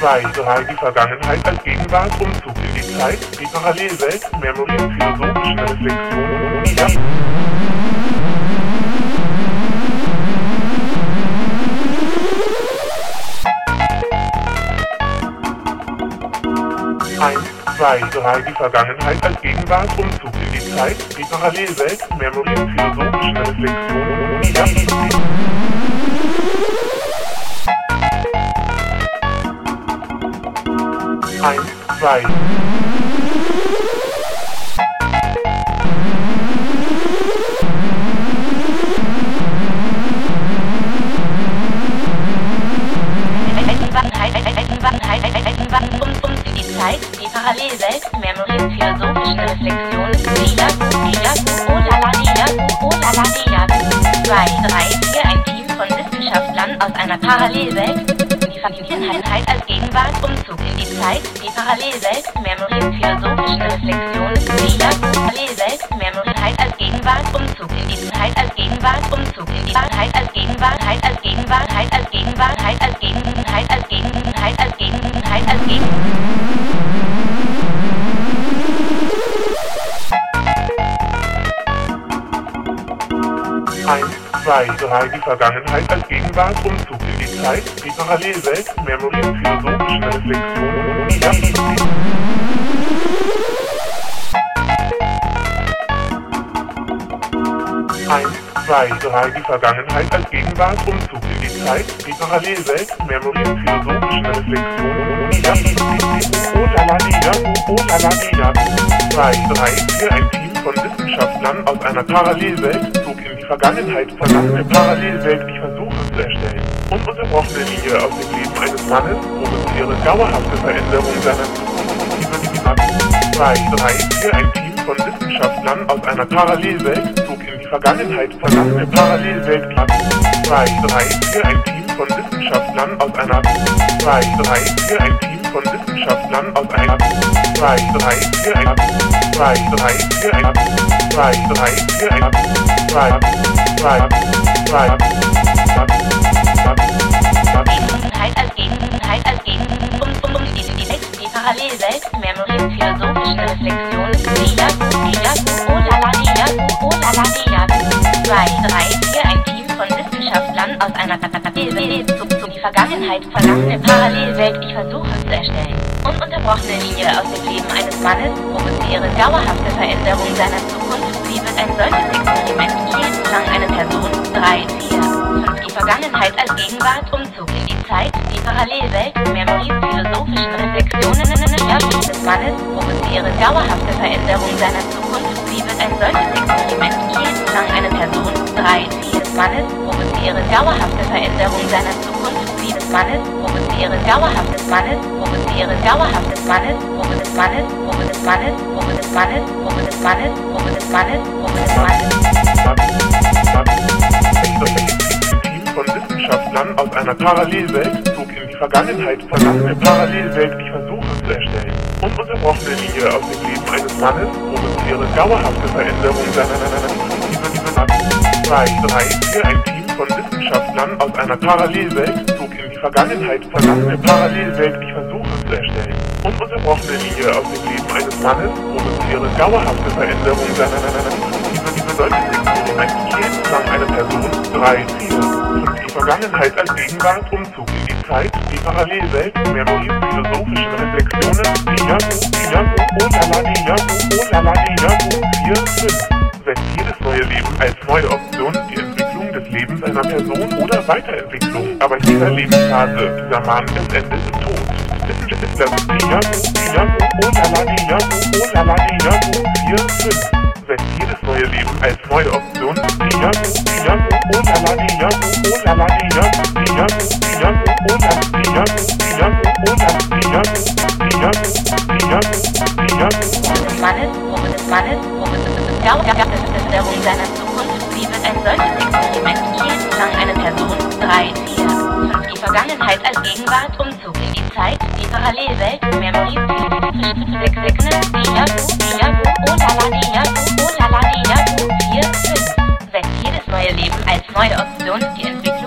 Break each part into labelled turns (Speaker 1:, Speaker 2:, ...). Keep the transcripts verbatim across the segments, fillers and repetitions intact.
Speaker 1: zwei, drei, die Vergangenheit als Gegenwart, Umzug in die Zeit, die Parallelwelt, Memory, philosophische Reflexion, ja. eins, zwei, drei, die Vergangenheit als Gegenwart, Umzug in die Zeit, die Parallelwelt, Memory, philosophische Reflexion, ja. eins, zwei.
Speaker 2: Die Parallelwelt, Memory, philosophischen Reflexionen, Diago, Diago, oh la la Diago, oh la la Diago. zwei, drei, vier, ein Team von Wissenschaftlern aus einer Parallelwelt, die Vergangenheit als Gegenwart, Umzug in die Zeit, die Parallelwelt, Memory, philosophischen Reflexionen, Diago, Parallelwelt, Memory, als Gegenwart, Umzug in die Zeit, als Gegenwart, Umzug in die Wahrheit, als Gegenwart, als Gegenwart, als Gegenwart, als Gegenwart, als Gegenwart, als Gegenwart, als Gegenwart.
Speaker 1: eins, zwei, drei, die Vergangenheit als Gegenwart, Umzug in die Zeit, die Parallelwelt, Memory, philosophische Reflexion, ja. eins, zwei, drei, die Vergangenheit als Gegenwart, Umzug in die Zeit, die Parallelwelt, Memory, philosophische Reflexion, ja. Oh la la Diago, oh la la Diago. zwei, drei, vier, ein Team von Wissenschaftlern aus einer Parallelwelt zog in die Vergangenheit, vergangene Parallelwelt, die Versuche zu erstellen. Ununterbrochene Linie aus dem Leben eines Mannes provoziere dauerhafte Veränderung seiner Zukunft. zwei, drei, vier, ein Team von Wissenschaftlern aus einer Parallelwelt zog in die Vergangenheit, vergangene Parallelwelt. zwei, drei, vier, ein Team von Wissenschaftlern aus einer zwei, drei, vier, ein Team von Wissenschaftlern aus einer zwei, drei, vier, ein zwei, drei, vier, ein zwei, drei, vier, ein zwei, zwei, zwei,
Speaker 2: Gegenheit als Gegenheit als Gegenheit um um die die die Parallelwelt, Memory, philosophischen Reflexionen, Diago, Diago, oh la la Diago, oh la la Diago. zwei, drei, vier, ein Team von Wissenschaftlern aus einer Parallelwelt zog zu die Vergangenheit, vergangene Parallelwelt, die Versuche zu erstellen. Ununterbrochene Linie aus dem Leben eines Mannes provoziere dauerhafte Veränderung seiner Zukunft. Wie wird ein solches Experiment lang eine Person? drei, vier, fünf. Die Vergangenheit als Gegenwart, Umzug in die Zeit, die Parallelwelt, Memory, philosophischen Reflexionen des Mannes provoziere dauerhafte Veränderung seiner Zukunft. Wie wird ein solches Experiment lang eine Person? drei, vier. Des Mannes provoziere dauerhafte Veränderung seiner Zukunft. Wie des Mannes provoziere dauerhaftes Mannes provoziere dauerhaftes Mannes Probe des Mannes Probe des Mannes Probe des Mannes Probe des Mannes Probe des Mannes Probe des Mannes.
Speaker 1: Team von Wissenschaftlern aus einer Parallelwelt zog in die Vergangenheit, vergangene Parallelwelt, die Versuche zu erstellen. Ununterbrochene Linie aus dem Leben eines Mannes provoziere dauerhafte Veränderung seiner zwei, drei, vier, ein Team von Wissenschaftlern aus einer Parallelwelt zog in die Vergangenheit, vergangene Parallelwelt, die Versuche zu erstellen. Ununterbrochene Linie aus dem Leben eines Mannes provoziere dauerhafte Veränderung seiner diese solches Experiment lang eine Person. drei, vier, fünf. Die Vergangenheit als Gegenwart, Umzug in die Zeit, die Parallelwelt, Memory, philosophischen Reflexionen, Diago, Diago, oh la la Diago, oh la la Diago, vier, fünf. Setzt jedes neue Leben als neue Option die Entwicklung des Lebens einer Person oder Weiterentwicklung, aber in dieser Lebensphase, dieser Mann, es endet im Tod. Ist das Diago, Diago, oh la la Diago, oh la la Diago, vier, fünf. Setzt jedes neue Leben als neue Option, Diago, Diago, oh la la Diago, oh la la Diago, Diago, Diago, oh la Diago, Diago, oh la Diago, Diago, Diago, Diago.
Speaker 2: Des Mannes, Probe des Mannes, Probe des dauerhafte Veränderung seiner Zukunft. Wie wird ein solches Experiment lang eine Person? drei, vier, fünf. Die Vergangenheit als Gegenwart, Umzug in die Zeit, die Parallelwelt, Memory, Reflexionen, Diago, Diago, oh la la Diago, oh la la Diago, vier, fünf. Setzt jedes neue Leben als neue Option die Entwicklung des Lebens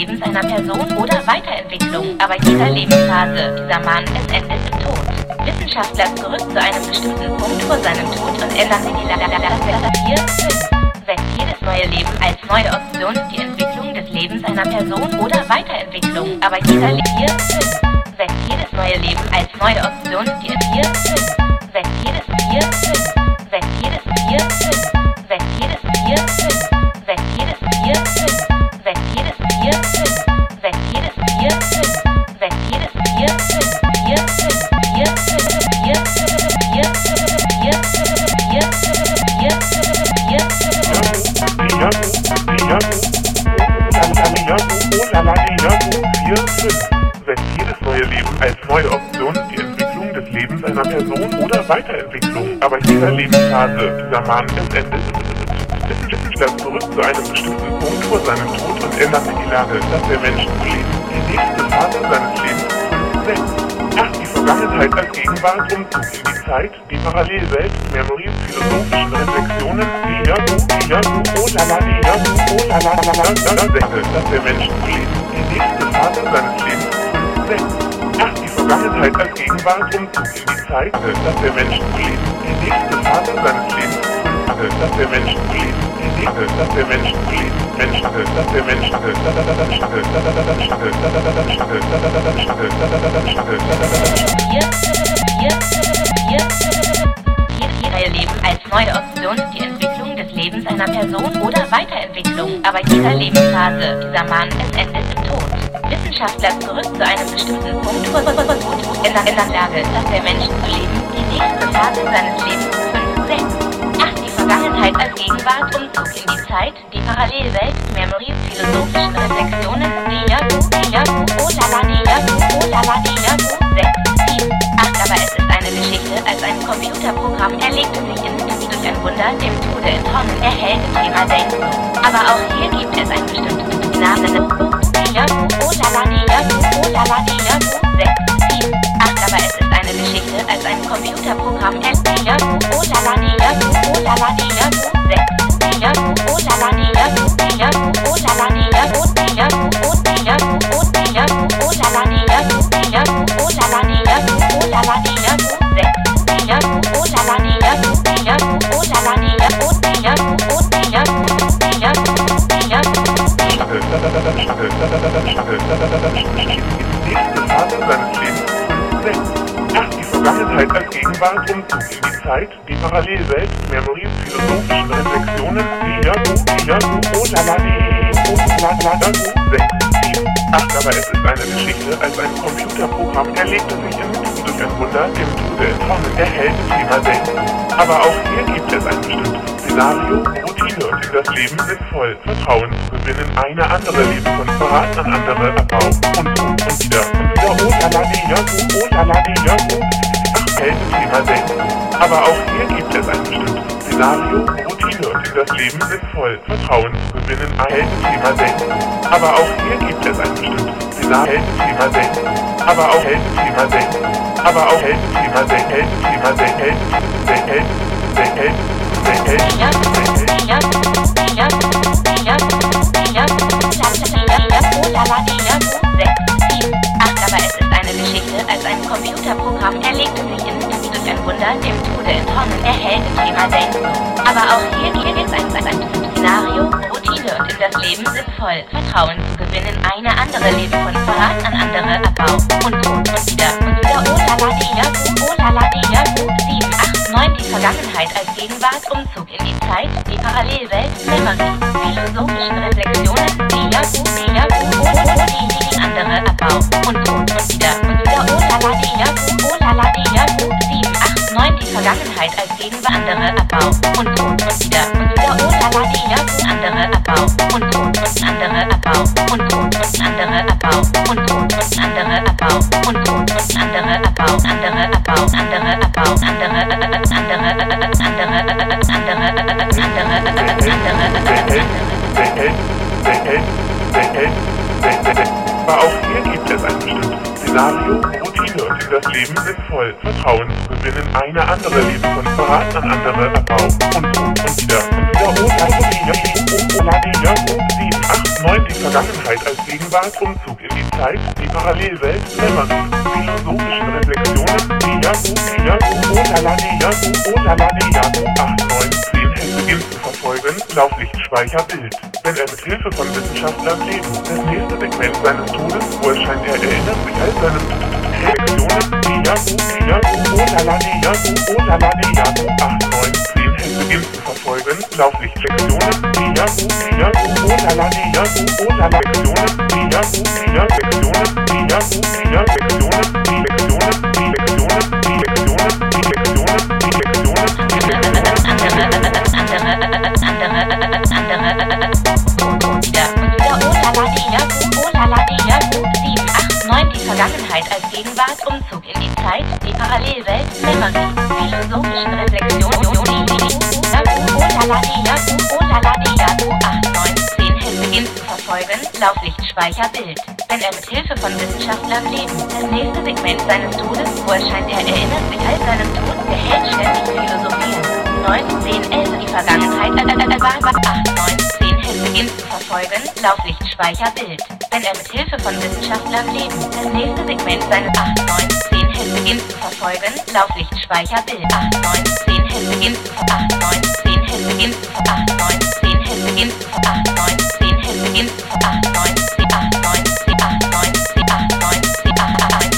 Speaker 2: Lebens einer Person oder Weiterentwicklung, aber jeder Lebensphase dieser Mann, es endet im Tod. Wissenschaftler zurück zu einem bestimmten Punkt vor seinem Tod und ändern sie die Lage vier, fünf. Setzt jedes neue Leben als neue Option die Entwicklung des Lebens einer Person oder Weiterentwicklung, aber jeder Le vier, fünf. Setzt jedes neue Leben als neue Option die vier, fünf. Setzt jedes vier, fünf. Setzt jedes vier, fünf. Setzt jedes vier, fünf. Setzt jedes vier, fünf. Setzt jedes vier, fünf. Setzt jedes vier, fünf. Setzt jedes vier, fünf. vier, fünf. vier, fünf. vier, fünf. vier, fünf. vier, fünf. vier, fünf. vier, fünf. vier,
Speaker 1: fünf. Setzt jedes neue Leben als neue Option die Entwicklung des Lebens einer Person oder Weiterentwicklung, aber jeder Lebensphase dieser Mann es endet. Wissenschaftler zurück zu einem bestimmten Punkt vor seinem Tod und ändert die Lage, dass der Mensch zu leben die nächste Phase seines Lebens setzt. acht. Die Vergangenheit als Gegenwart, Umzug in die Zeit, die Parallelwelt, Memory, philosophischen Reflexionen, Diago, Diago, oh la la, Diago, oh la la la la la la, dass der Mensch zu leben die nächste Phase seines Lebens setzt. acht. Die Vergangenheit als Gegenwart, Umzug in die Zeit, dass der Mensch zu leben die nächste Phase seines Lebens dass der Mensch zu leben dass der Mensch zu leben Mensch dass der Mensch
Speaker 2: Ihr Leben als neue Option die Entwicklung des Lebens einer Person oder Weiterentwicklung, aber jeder Lebensphase dieser Mann es endet im Tod. Wissenschaftler zurück zu einem bestimmten Punkt vor Tod ändern in der Lage, dass der Mensch zu leben die nächste Phase seines Lebens fünf, sechs. Vergangenheit als Gegenwart, Umzug in die Zeit, die Parallelwelt, Memory, philosophischen Reflexionen, Diago, Diago, oh la la, Diago, oh la la, Diago, sechs, sieben, acht. Aber es ist eine Geschichte, als ein Computerprogramm erlegte sich in wie durch ein Wunder dem Tode entronnen, erhellte Thema Denken. Aber auch hier gibt es ein bestimmtes Namen, Diago, oh la la, Diago, oh la la, Diago, sechs, sieben, acht. Aber es ist eine Geschichte, als ein Computerprogramm erlegte Diago, oh la la, Diago, oh la la, Diago, sechs, Diago, oh la la, Diago, Diago, oh la la, Diago, Diago, oh Diago, oh Diago, oh la la, Diago, Diago, oh la la, Diago, oh la la, Diago, sechs, Diago, oh la la, Diago, Diago, oh la la, Diago, Diago, oh Diago, Diago, Diago.
Speaker 1: Nächste Phase seines Lebens sechs. acht. Die Vergangenheit als Gegenwart, Umzug in die Zeit, die Parallelwelt, Memory, philosophischen Reflexionen, Diago, Diago, oh la la, oh la la, Diago, sechs, sieben, acht. Aber es ist eine Geschichte, als ein Computerprogramm erlegte sich in durch ein Wunder dem Tode entronnen, erhält Thema Denken. Aber auch hier gibt es ein bestimmtes Szenario, Routine und in das Leben sinnvoll, Vertrauen zu gewinnen, eine andere Leben von Verrat an andere Abbau und so und wieder und wieder, oh la la, Diago, oh la la, Diago, erhält Thema Denken. Aber auch hier gibt es ein bestimmtes Szenario, Routine und in das Leben sinnvoll, Vertrauen zu gewinnen, erhält Thema Denken. Aber auch hier gibt es ein bestimmtes Szenario, Thema Denken. Aber auch hält Thema Denken. Aber auch hält Thema Denken, hält Thema Denken, hält, hält, hält, hält, hält,
Speaker 2: aber es ist eine Geschichte, als ein Computerprogramm erlegte sich in wie durch ein Wunder dem Tode entronnen, erhellte Thema Denken. Aber auch hier gibt es ein, ein, ein Szenario, Routine und in das Leben sinnvoll, Vertrauen zu gewinnen, eine andere Leben von Verrat an andere Abbau und Tod und wieder und wieder, oh la la, Diago, oh la la, Diago, sieben, acht, neun. Die Vergangenheit als Gegenwart, Umzug in die Zeit, die Parallelwelt, Memory, philosophischen Reflexionen, Diago, Diago, oh, oh, oh, die gegen andere Abbau und Tod und wieder und wieder, oh la la, Diago, oh la la, Diago, sieben, acht, neun. Die Vergangenheit als Gegenwart, andere Abbau und Tod und wieder und wieder, oh la la, Diago, andere Abbau und Tod und andere Abbau und Tod und andere Abbau und Tod und andere Abbau und Tod und andere Abbau, andere Abbau, andere Abbau, andere andere
Speaker 1: Aber auch hier gibt es ein bestimmtes Szenario, Routine und in das Leben sinnvoll. Vertrauen zu gewinnen, eine andere Lebensform, Verrat an andere, Abbau und und und wieder und wieder. sieben, acht, neun, die Vergangenheit als Gegenwart, Umzug in die Zeit, die Parallelwelt, Memory, philosophischen Reflexionen, Diago, Diago, Olala, Diago, Olala, Diago, acht, neun, zehn, Hände beginnt zu verfolgen, Lauflichtspeicher, Bild. Wenn er mit Hilfe von Wissenschaftlern lebt, das nächste Segment seines Todes, wo erscheint er, erinnert sich all seinen Reflexionen, Diago, Diago, Olala, Diago, Olala, Diago, acht, neun, zehn, Hände beginnt zu verfolgen, Lauflichtsektionen, Diago, Diago, Olala, Diago, Olala, Sektionen, Diago, Diago, Sektionen, Diago, Diago, Sektionen, Direktionen, Direktionen, Direktionen, Direktionen, Direktionen,
Speaker 2: die Vergangenheit als Gegenwart, Umzug in die Zeit, die Parallelwelt, Memory, philosophischen Reflexionen, acht, neun, zehn, Hände beginnt zu verfolgen, Lauflichtspeicher, Bild. Wenn er mit Hilfe von Wissenschaftlern lebt, das nächste Segment seines Todes, wo erscheint er, erinnert sich all seinem Tod, der hält ständig philosophieren. neun, zehn, elf, die Vergangenheit, acht, neun, zehn, Hände beginnt zu verfolgen, Lauflichtspeicher, Bild. Wenn er mit Hilfe von Wissenschaftlern lebt, das nächste Segment seines acht, neun, zehn, Hände beginnt zu verfolgen, Lauflichtspeicher, Bild. acht, neun, zehn, Hände beginnt zu acht, neun, zehn, Hände beginnt zu acht, neun, zehn, Hände beginnt zu acht, neun, zehn, Hände beginnt zu acht, neun, zehn, acht, neun, zehn, acht, neun, zehn, acht, neun, zehn, acht, neun,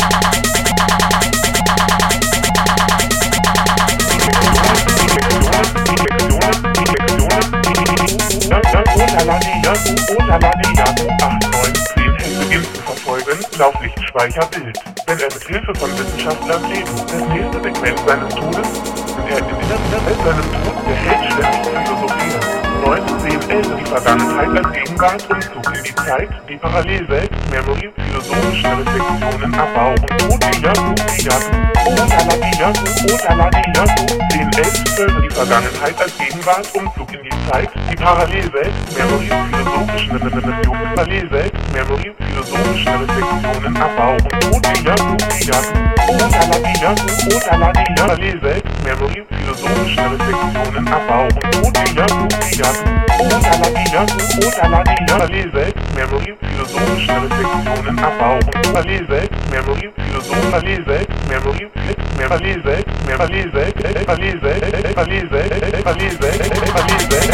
Speaker 1: Lauflichtspeicher, Bild. Wenn er mit Hilfe von Wissenschaftlern lebt, das nächste Segment seines Todes, und er erinnert sich seinem Tod, der hält ständig philosophieren. neun, zehn, elf, die Vergangenheit als Gegenwart, Umzug in die Zeit, die Parallelwelt, Memory, philosophischen Reflexionen, Abbau und Tod, Diago, Diago, Olala, Diago, Olala, Diago, zehn, elf, zwölf, die Vergangenheit als Gegenwart, Umzug in die Zeit, die Parallelwelt, Memory, philosophischen Reflexionen, Parallelwelt, Memory, philosophischen Reflexionen, Abbau und Tod, Diago, Diago, Olala, Diago, Olala, Diago, Parallelwelt, Memory, philosophischen Reflexionen, Abbau und Tod, Diago, Diago, Olala, Diago, Olala, Diago, Parallelwelt, Memory, philosophischen Reflexionen, Abbau und Parallelwelt, Memory, philosophischen Parallelwelt, Memory, Parallelwelt, Parallelwelt, Parallelwelt, Parallelwelt, Parallelwelt, Parallelwelt, Parallelwelt,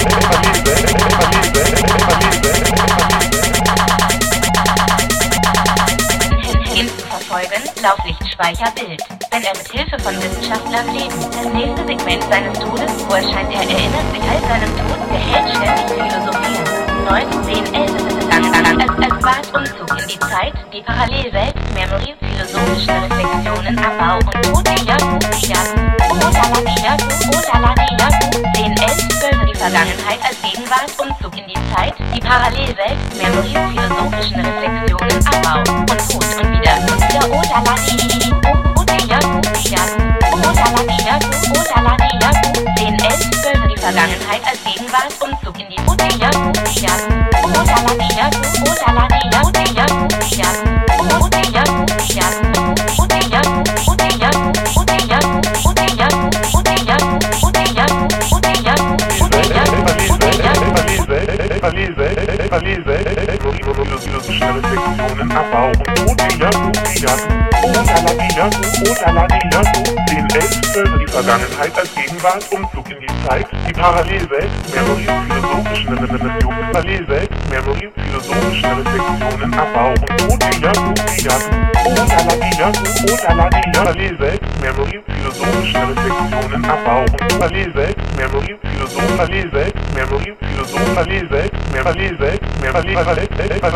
Speaker 2: verfolgen, Lauflichtspeicher, Bild. Wenn er mit Hilfe von Wissenschaftlern lebt, das nächste Segment seines Todes, wo erscheint er, erinnert sich all seinem Tod, der hält ständig philosophieren. neun, zehn, elf, es, es ward Umzug in die Zeit, die Parallelwelt, Memory, philosophischen Reflexionen, Abbau und Tod, Diago, Diago, Olala, Diago, Olala, Diago, zehn, elf, zwölf, die Vergangenheit als Gegenwart, Umzug in die Zeit, die Parallelwelt, Memory, philosophischen Reflexionen, Abbau und Tod und wieder und wieder, Olala, Diago, Diago, Diago, Olala, Diago, Olala, Diago, zehn, elf, zwölf, die Vergangenheit als Gegenwart, Umzug in die Diago, Diago, Olala, Diago, Olala, Diago, Diago, Diago, Diago, Diago, Diago, Diago, Diago, Diago,
Speaker 1: philosophischen Reflexionen, Abbau und Tod, Diago, Diago, Olala, Diago, Olala, Diago, zehn, elf, zwölf, die Vergangenheit als Gegenwart, Umzug in die Zeit, die Parallelwelt, Memory, philosophischen Reflexionen, Parallelwelt, Memory, philosophischen Reflexionen, Abbau und Tod, Diago, Diago, Olala, Diago, Olala, Diago, Parallelwelt, Memory, philosophischen Reflexionen, Abbau und Parallelwelt, Memory, philosophischen Parallelwelt, Memory, philosophischen Parallelwelt, Parallelwelt, Parallelwelt,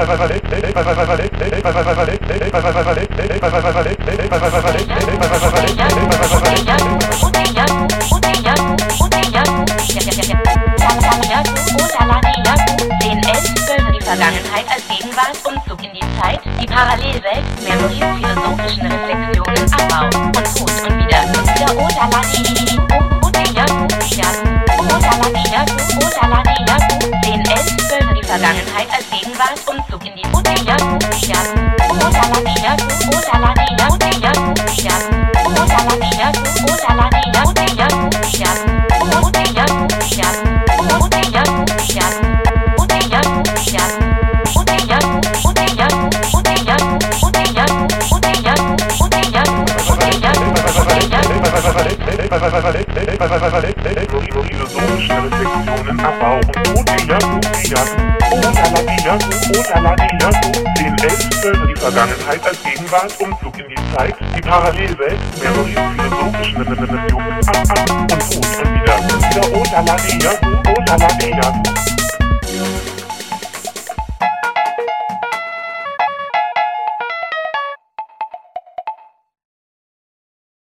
Speaker 2: Vergangenheit als Gegenwart, Umzug in die Zeit, die Parallelwelt, Memory, philosophischen Reflexionen, Abbau und Tod und wieder und wieder, Olala, Diago, Diago, Diago, Olala, Diago, Olala, Diago, zehn, elf, zwölf, die Vergangenheit als Gegenwart, Umzug in die Diago, Diago, Olala, Diago,
Speaker 1: philosophischen Reflexionen, Abbau und Otiaku, Tiaku, Otaladiaku, Otaladiaku, zehn, elf, zwölf, die Vergangenheit als Gegenwart, Umzug in die Zeit, die Parallelwelt, Memory, philosophischen Reflexionen, ab, ab und gut und wieder, und wieder Otaladiaku, Otaladiaku.